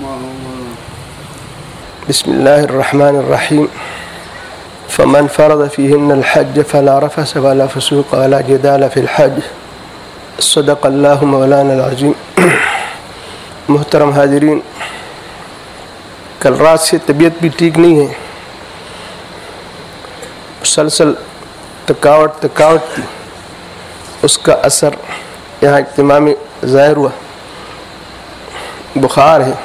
बिस्मिल्लाहिर्रहमानिर्रहीम। फ़मन फ़रज़ फ़ीहिन्नल हज्ज फ़ला रफ़स वला फ़ुसूक़ वला जिदाल फ़िल हज्ज। सदक़ल्लाहु मौलाना अज़ीम। मुहतरम हाज़िरीन, कल रात से तबीयत भी ठीक नहीं है, मुसलसल थकावट थी, उसका असर यहाँ इज्तिमा में ज़ाहिर हुआ। बुखार है।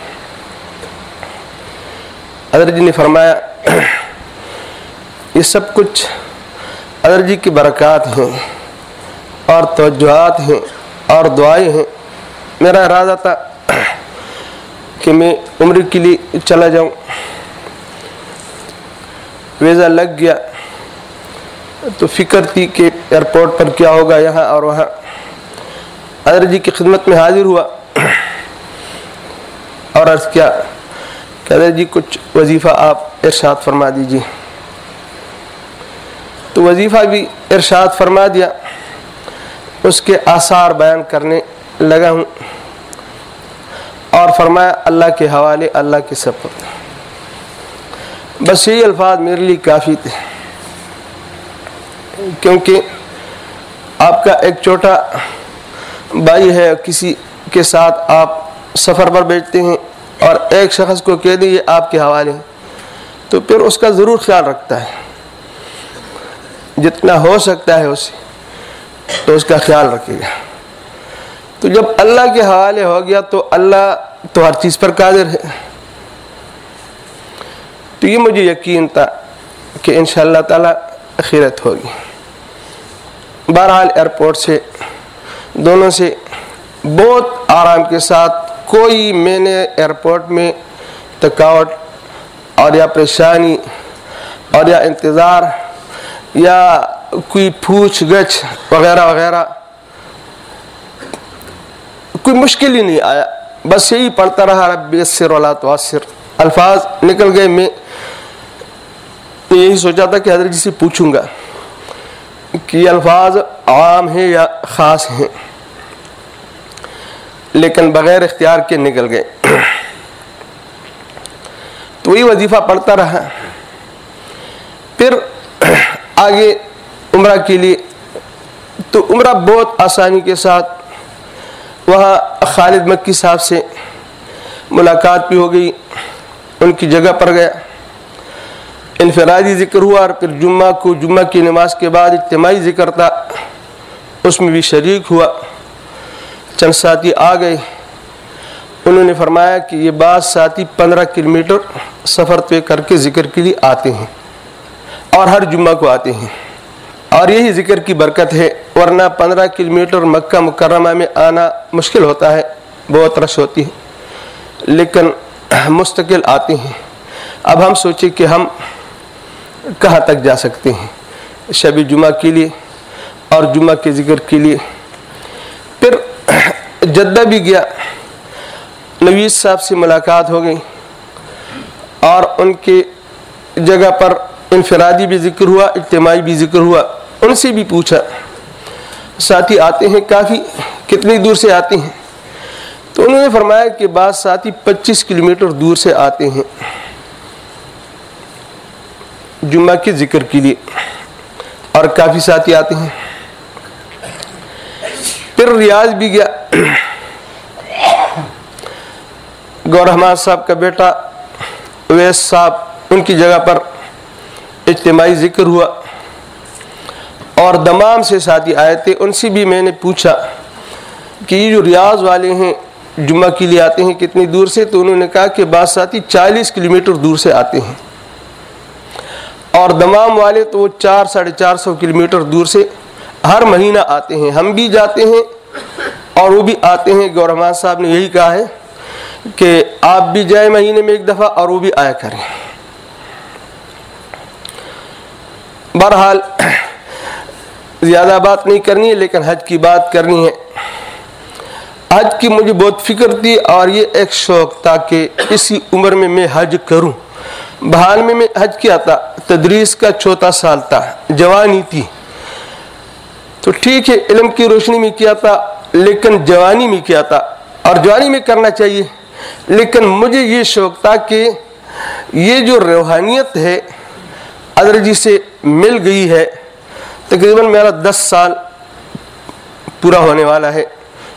हज़रत जी ने फरमाया ये सब कुछ हज़रत जी की बरक़ात हैं और तवज्जुहात हैं और दुआएं हैं। मेरा इरादा था कि मैं उम्र के लिए चला जाऊं, वीज़ा लग गया तो फ़िक्र थी कि एयरपोर्ट पर क्या होगा, यहाँ और वहाँ। हज़रत जी की खिदमत में हाजिर हुआ और अर्ज़ किया कि हज़रत जी कुछ वजीफ़ा आप इरशाद फरमा दीजिए। तो वजीफ़ा भी इरशाद फरमा दिया, उसके आसार बयान करने लगा हूँ और फरमाया अल्लाह के हवाले, अल्लाह के सपुर्द। बस यही अल्फाज मेरे लिए काफ़ी थे, क्योंकि आपका एक छोटा भाई है, किसी के साथ आप सफ़र पर बैठते हैं और एक शख्स को कह दिए आपके हवाले, तो फिर उसका ज़रूर ख्याल रखता है, जितना हो सकता है उससे तो उसका ख्याल रखेगा। तो जब अल्लाह के हवाले हो गया तो अल्लाह तो हर चीज़ पर कादिर है। तो ये मुझे यकीन था कि इंशाअल्लाह ताला खैरियत होगी। बहरहाल एयरपोर्ट से दोनों से बहुत आराम के साथ, कोई मैंने एयरपोर्ट में थकावट और या परेशानी और या इंतज़ार या कोई पूछ गछ वगैरह वगैरह कोई मुश्किल ही नहीं आया। बस यही पढ़ता रहा, रब्बी यस्सिर वला तुअस्सिर। अल्फाज निकल गए। मैं यही सोचा था कि हज़रत जी से पूछूंगा कि अल्फाज आम हैं या ख़ास हैं, लेकिन बग़ैर इख्तियार के निकल गए। तो वही वजीफ़ा पढ़ता रहा। फिर आगे उम्रा के लिए, तो उम्रा बहुत आसानी के साथ, वहाँ खालिद मक्की साहब से मुलाकात भी हो गई, उनकी जगह पर गया, इनफरादी ज़िक्र हुआ और फिर जुम्मा को, जुम्मा की नमाज के बाद इज्तिमाई ज़िक्र था, उसमें भी शरीक हुआ। चंद साथी आ गए, उन्होंने फरमाया कि ये बाद साथी 15 किलोमीटर सफ़र तय करके ज़िक्र के लिए आते हैं और हर जुम्मा को आते हैं, और यही ज़िक्र की बरकत है, वरना 15 किलोमीटर मक्का मुकर्रमा में आना मुश्किल होता है, बहुत रश होती है, लेकिन मुस्तकिल आते हैं। अब हम सोचे कि हम कहाँ तक जा सकते हैं शब जुमा के लिए और जुमा के ज़िक्र के लिए। फिर जद्दा भी गया, नवीस साहब से मुलाकात हो गई और उनके जगह पर इनफरादी भी ज़िक्र हुआ, इज्तिमाई भी ज़िक्र हुआ। उनसे भी पूछा, साथी आते हैं काफ़ी, कितनी दूर से आते हैं? तो उन्होंने फरमाया कि बाद साथी 25 किलोमीटर दूर से आते हैं जुम्मा के ज़िक्र के लिए, और काफ़ी साथी आते हैं। फिर रियाज भी गया, गौर रहमान साहब का बेटा उवैस साहब, उनकी जगह पर इज्तिमाई ज़िक्र हुआ और दमाम से साथी आए थे। उनसे भी मैंने पूछा कि ये जो रियाज वाले हैं जुम्मा के लिए आते हैं कितनी दूर से? तो उन्होंने कहा कि बाद साथी 40 किलोमीटर दूर से आते हैं, और दमाम वाले तो वो 400-450 किलोमीटर दूर से हर महीना आते हैं। हम भी जाते हैं और वो भी आते हैं। गौर रहमान साहब ने यही कहा है कि आप भी जाए महीने में एक दफ़ा और वो भी आया करें। बहरहाल ज़्यादा बात नहीं करनी है, लेकिन हज की बात करनी है। हज की मुझे बहुत फ़िक्र थी और ये एक शौक़ था कि इसी उम्र में मैं हज करूं। बहाल में मैं हज किया था, तदरीस का चौथा साल था, जवानी थी, तो ठीक है इल्म की रोशनी में किया था, लेकिन जवानी में किया था, और जवानी में करना चाहिए, लेकिन मुझे ये शौक़ था कि ये जो रूहानियत है हज़रत जी से मिल गई है। तकरीबन मेरा 10 साल पूरा होने वाला है।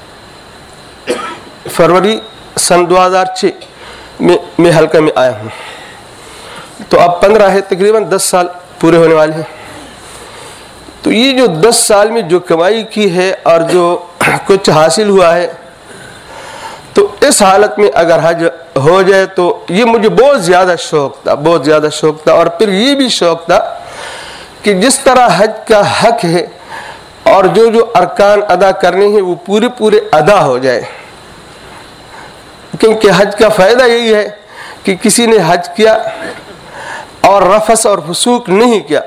फरवरी सन 2006 में मैं हल्का में आया हूँ, तो अब 15 है, तकरीबन 10 साल पूरे होने वाले हैं। तो ये जो 10 साल में जो कमाई की है और जो कुछ हासिल हुआ है, तो इस हालत में अगर हज हो जाए तो ये मुझे बहुत ज़्यादा शौक़ था, बहुत ज़्यादा शौक़ था। और फिर ये भी शौक़ था कि जिस तरह हज का हक है और जो जो अरकान अदा करने हैं वो पूरे पूरे अदा हो जाए, क्योंकि हज का फ़ायदा यही है कि किसी ने हज किया और रफस और फसूक नहीं किया।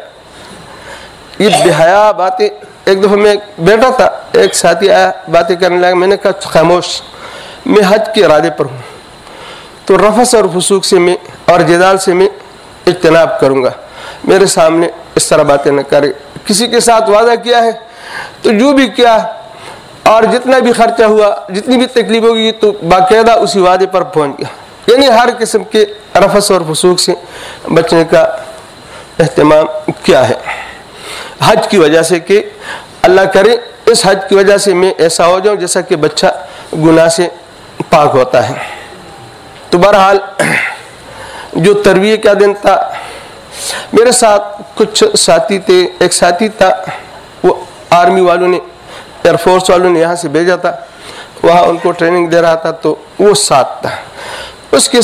ये बेहया बातें, एक दफ़ा मैं बैठा था, एक साथी आया बातें करने लगा, मैंने कहा खामोश, मैं हज के इरादे पर हूँ, तो रफस और फसूक से मैं और जिदाल से मैं इज्तनाब करूँगा, मेरे सामने इस तरह बातें न करे। किसी के साथ वादा किया है तो जो भी किया और जितना भी खर्चा हुआ, जितनी भी तकलीफ होगी, तो बाकायदा उसी वादे पर पहुँच गया। यानी हर किस्म के रफस और फसूक से बचने का एहतमाम किया है हज की वजह से, कि अल्लाह करे इस हज की वजह से मैं ऐसा हो जाऊँ जैसा कि बच्चा गुनाह से पाक होता है। तो बहरहाल जो तरबियत का दिन था, मेरे साथ कुछ साथी थे। एक साथी था, वो आर्मी वालों ने, एयरफोर्स वालों ने यहाँ से भेजा था, वहाँ उनको ट्रेनिंग दे रहा था, तो वो साथ था। उसके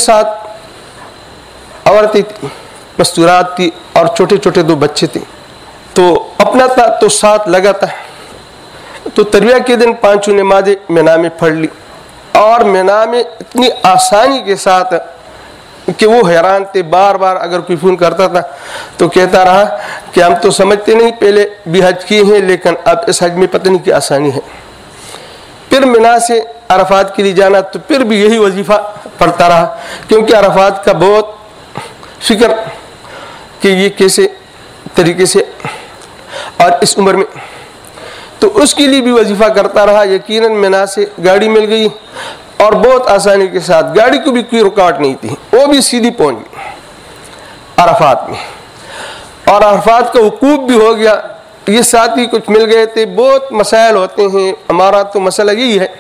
साथ औरतें थी, मस्तूरात थी और छोटे छोटे 2 बच्चे थे। तो अपना था तो साथ लगा था। तो तरबिया के दिन 5 नमाज़ें मिना में पढ़ ली, और मिना में इतनी आसानी के साथ कि वो हैरान थे। बार बार अगर कोई फ़ोन करता था तो कहता रहा कि हम तो समझते नहीं, पहले भी हज किए हैं लेकिन अब इस हज में पता नहीं क्या आसानी है। फिर मिना से अरफात के लिए जाना, तो फिर भी यही वजीफ़ा पढ़ता रहा, क्योंकि अरफात का बहुत फिक्र कि ये कैसे तरीके से और इस उम्र में, तो उसके लिए भी वजीफ़ा करता रहा। यकीनन मिना से गाड़ी मिल गई और बहुत आसानी के साथ, गाड़ी को भी कोई रुकावट नहीं थी, वो भी सीधी पहुंच गई अरफात में, और अरफात का वकूफ़ भी हो गया। ये साथी कुछ मिल गए थे। बहुत मसाइल होते हैं, हमारा तो मसला यही है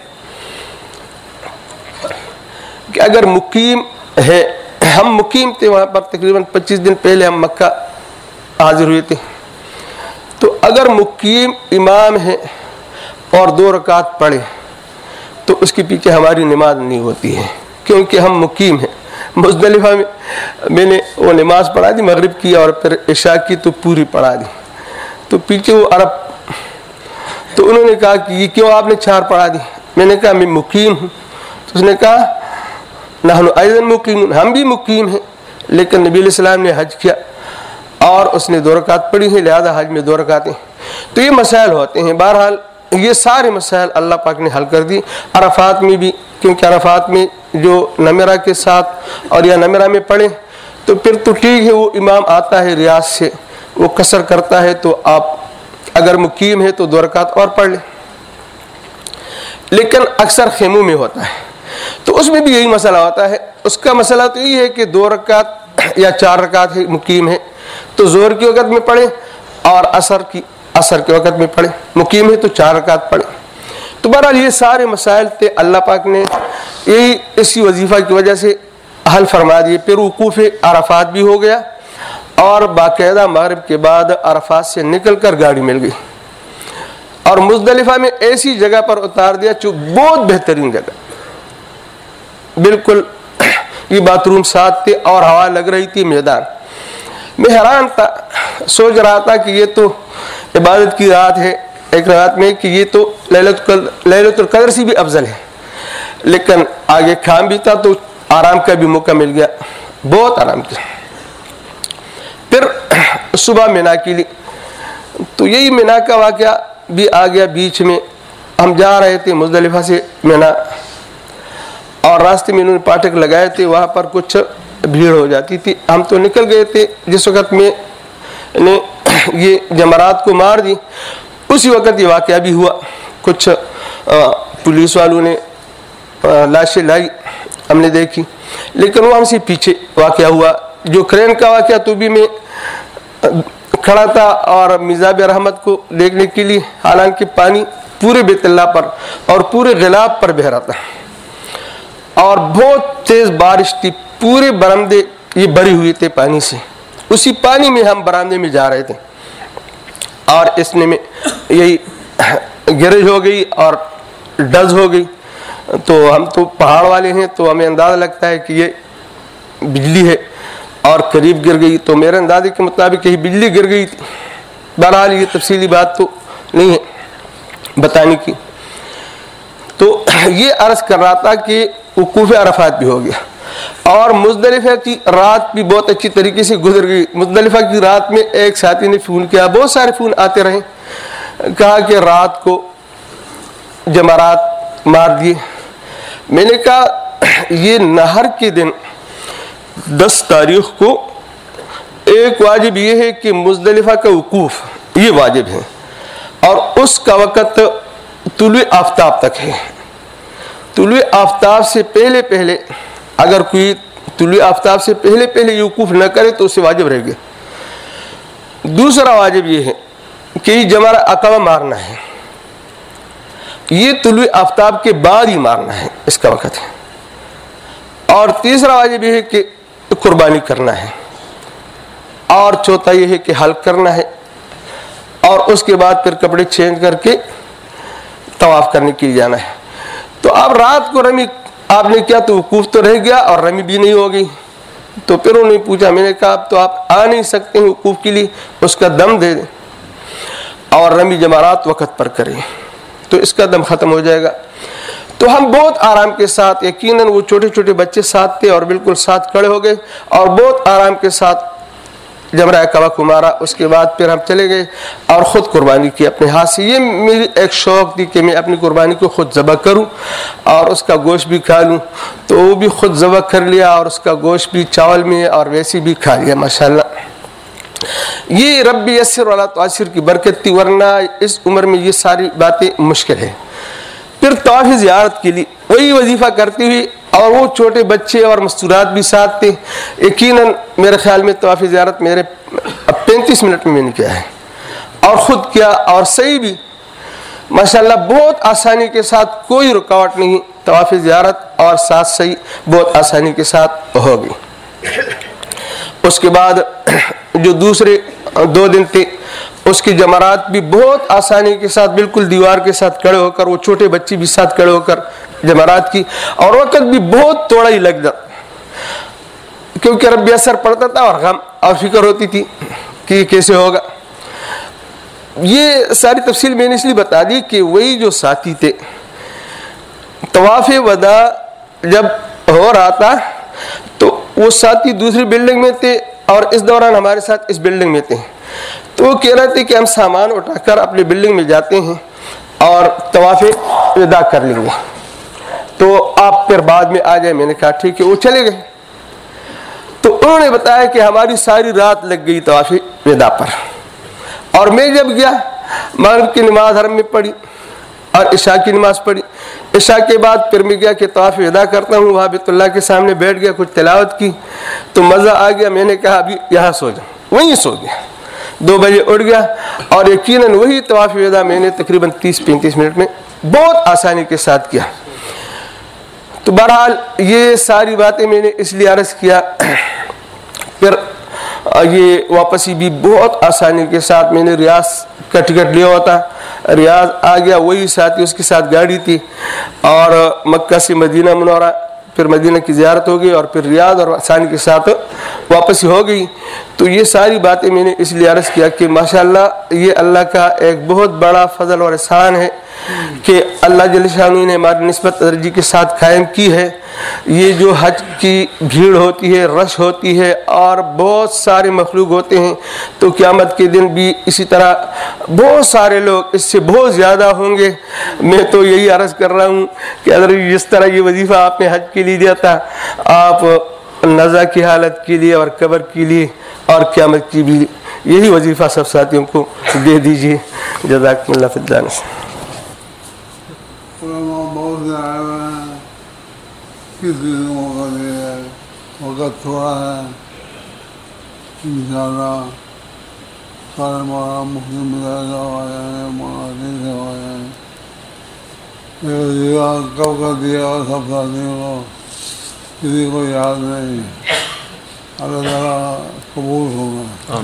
कि अगर मुकीम है, हम मुकीम थे वहाँ पर, तकरीबन 25 दिन पहले हम मक्का हाजिर हुए थे। तो अगर मुकीम इमाम है और 2 रकात पढ़े तो उसके पीछे हमारी नमाज नहीं होती है, क्योंकि हम मुकीम हैं। मुज़दलिफ़ा में मैंने वो नमाज पढ़ा दी, मगरिब की और फिर इशा की, तो पूरी पढ़ा दी। तो पीछे वो अरब, तो उन्होंने कहा कि ये क्यों आपने 4 पढ़ा दी? मैंने कहा मैं मुकीम हूँ। तो उसने कहा नहनु अयज़न मुकीम, हम भी मुकीम हैं, लेकिन नबी अलैहिस्सलाम ने हज किया और उसने 2 रकात पढ़ी है, लिहाजा हज में 2 रकातें। तो ये मसाइल होते हैं। बहरहाल ये सारे मसाइल अल्लाह पाक ने हल कर दी। अरफात में भी, क्योंकि अरफात में जो नमरा के साथ और या नमरा में पढ़े तो फिर तो ठीक है, वो इमाम आता है रियाज से, वो कसर करता है, तो आप अगर मुकीम है तो 2 रकात और पढ़ लें। लेकिन अक्सर खेमों में होता है, तो उसमें भी यही मसला होता है। उसका मसला तो यही है कि 2 रकात या 4 रकात है, मुकीम है तो ज़ोहर के वक़्त में पढ़े और असर के वक़्त में पढ़े, मुकीम है तो 4 रकात पढ़े। तो बहरहाल ये सारे मसाइल थे, अल्लाह पाक ने यही इसी वजीफ़ा की वजह से हल फरमा दिए। फिर वकूफ़ अरफात भी हो गया और बाकायदा मगरिब के बाद अरफात से निकल कर गाड़ी मिल गई और मुज़दलिफ़ा में ऐसी जगह पर उतार दिया जो बहुत बेहतरीन जगह, बिल्कुल ये बाथरूम साथ थे और हवा लग रही थी मैदान। मैं हैरान था, सोच रहा था कि ये तो इबादत की रात है, एक रात में कि ये तो लैलतुल क़द्र से भी अफजल है। लेकिन आगे काम भी था तो आराम का भी मौका मिल गया, बहुत आराम किया। फिर सुबह मिना के लिए, तो यही मिना का वाक़या भी आ गया बीच में। हम जा रहे थे मुज़दलिफ़ा से मिना और रास्ते में इन्होंने फाटक लगाए थे, वहाँ पर कुछ भीड़ हो जाती थी। हम तो निकल गए थे जिस वक़्त में ने ये जमरात को मार दी, उसी वक़्त ये वाक़या भी हुआ। कुछ पुलिस वालों ने लाशें लाई हमने देखी, लेकिन वो हमसे पीछे वाक़या हुआ। जो क्रेन का वाक़या तो भी मैं खड़ा था और मिज़ाब रहमत को देखने के लिए, हालांकि पानी पूरे बेतल्ला पर और पूरे गिलाब पर बह रहा था और बहुत तेज़ बारिश थी। पूरे बरामदे ये भरे हुए थे पानी से। उसी पानी में हम बरामदे में जा रहे थे और इसने में यही गिरज हो गई और डज हो गई। तो हम तो पहाड़ वाले हैं तो हमें अंदाज़ा लगता है कि ये बिजली है और करीब गिर गई। तो मेरे अंदाजे के मुताबिक यही बिजली गिर गई थी। बहरहाल ये तफसीली बात तो नहीं है बताने की। तो ये अर्ज़ कर रहा था कि वक़ूफ़ अरफ़ात भी हो गया और मुज़दलिफ़ा की रात भी बहुत अच्छी तरीके से गुजर गई। मुज़दलिफ़ा की रात में एक साथी ने फ़ोन किया, बहुत सारे फ़ोन आते रहे, कहा कि रात को जमरात मार दिए। मैंने कहा ये नहर के दिन 10 तारीख को एक वाजिब ये है कि मुज़दलिफ़ा का वक़ूफ़ ये वाजिब है और उसका वक़्त तुलुए आफ्ताब तक है। तुलुए आफ्ताब से पहले पहले अगर कोई तुलुए आफ्ताब से पहले पहले ये वक़ूफ़ न करे तो उसे वाजिब रह गया। दूसरा वाजिब ये है कि जमरा अक़बा मारना है, ये तुलुए आफ्ताब के बाद ही मारना है, इसका वक़्त है। और तीसरा वाजिब ये है कि कुर्बानी करना है और चौथा ये है कि हल्क करना है और उसके बाद फिर कपड़े चेंज करके तवाफ़ करने के लिए जाना है। तो अब रात को रमी आपने किया तो वक़ूफ़ तो रह गया और रमी भी नहीं हो गई। तो फिर उन्होंने पूछा, मैंने कहा अब तो आप आ नहीं सकते हैं वक़ूफ़ के लिए, उसका दम दे दें और रमी जमारात वक़्त पर करें तो इसका दम ख़त्म हो जाएगा। तो हम बहुत आराम के साथ, यकीनन वो छोटे छोटे बच्चे साथ थे और बिल्कुल साथ खड़े हो गए और बहुत आराम के साथ जमरा अक़बा को मारा। उसके बाद फिर हम चले गए और ख़ुद कुर्बानी की अपने हाथ से। ये मेरी एक शौक़ थी कि मैं अपनी कुर्बानी को ख़ुद ज़बह करूं और उसका गोश्त भी खा लूं। तो वो भी ख़ुद ज़बह कर लिया और उसका गोश्त भी चावल में और वैसे भी खा लिया माशाअल्लाह। ये रब्बी यस्सिर वला तुअस्सिर की बरकत थी, वरना इस उम्र में ये सारी बातें मुश्किल है। फिर तवाफ़ ज़ियारत के लिए वही वजीफ़ा करती हुई और वो छोटे बच्चे और मस्तूरात भी साथ थे। यकीनन मेरे ख्याल में तवाफ़ ज़ियारत मेरे 35 मिनट में मैंने किया है और ख़ुद किया और सही भी माशाअल्लाह बहुत आसानी के साथ, कोई रुकावट नहीं। तवाफ़ ज़ियारत और साथ सही बहुत आसानी के साथ हो गई। उसके बाद जो दूसरे 2 दिन थे उसकी जमरात भी बहुत आसानी के साथ बिल्कुल दीवार के साथ खड़े होकर, वो छोटे बच्चे भी साथ खड़े होकर जमरात की और वक़्त भी बहुत थोड़ा ही लग जाता क्योंकि रब्बी असर पड़ता था और गम और फिक्र होती थी कि कैसे होगा। ये सारी तफसील मैंने इसलिए बता दी कि वही जो साथी थे तवाफ़ वदा जब हो रहा था तो वो साथी दूसरी बिल्डिंग में थे और इस दौरान हमारे साथ इस बिल्डिंग में थे। तो वो कह रहे थे कि हम सामान उठाकर अपनी बिल्डिंग में जाते हैं और तवाफ़ वदा कर लेंगे, तो आप फिर बाद में आ जाए। मैंने कहा ठीक है। वो चले गए। तो उन्होंने बताया कि हमारी सारी रात लग गई तवाफ़ वदा पर और मैं जब गया मगरिब की नमाज हरम में पढ़ी और इशा की नमाज पढ़ी। इशा के बाद फिर मैं गया कि तवाफ़ वदा करता हूँ, वहाँ बैतुल्लाह के सामने बैठ गया, कुछ तिलावत की तो मज़ा आ गया। मैंने कहा अभी यहाँ सो जाऊँ, वहीं सो गया। 2 बजे उठ गया और यकीनन वही तवाफ़ वदा मैंने तकरीबन 30-35 मिनट में बहुत आसानी के साथ किया। तो बहरहाल ये सारी बातें मैंने इसलिए अर्ज़ किया। फिर ये वापसी भी बहुत आसानी के साथ, मैंने रियाज का टिकट लिया हुआ था, रियाज आ गया, वही साथी उसके साथ गाड़ी थी और मक्का से मदीना मुनव्वरा, फिर मदीना की ज़ियारत हो गई और फिर रियाज और आसानी के साथ वापसी हो गई। तो ये सारी बातें मैंने इसलिए अर्ज़ किया कि माशाअल्लाह ये अल्लाह का एक बहुत बड़ा फ़ज़ल और एहसान है कि अल्लाह जल्ल शानू ने हमारी निस्बत दर्जी के साथ कायम की है। ये जो हज की भीड़ होती है, रश होती है और बहुत सारे मखलूक होते हैं, तो क़यामत के दिन भी इसी तरह बहुत सारे लोग, इससे बहुत ज़्यादा होंगे। मैं तो यही अर्ज़ कर रहा हूँ कि अगर जिस तरह ये वजीफ़ा आपने हज के लिए दिया था, आप नज़ा की हालत के लिए और कब्र के लिए और क़यामत की भी यही वजीफ़ा सब साथियों को दे दीजिए। जज़ाकुमुल्लाह फिद्दान। किसी को मौका दे रहा है, वक़्त थोड़ा है, इंशाअल्लाह सारे मौलाना मुस्लिम मिलाया हुआ है, मौलाना से हुआ है, कब कर दिया और सब साथियों को किसी को याद नहीं, अल्लाह ताला कबूल होगा।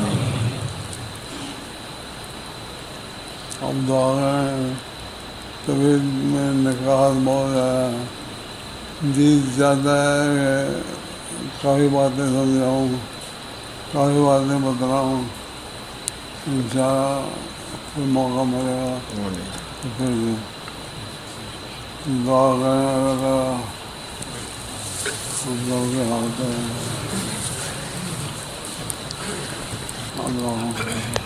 हम दुआ करें, तबीयत में निकास बहुत है, जी चाहता है कि काफ़ी बातें समझाऊँ, काफ़ी बातें बतलाऊँ, इंशाअल्लाह फिर मौका मिलेगा तो फिर दुआ करें अल्लाह ताला हम लोग के हाथ में अल्लाह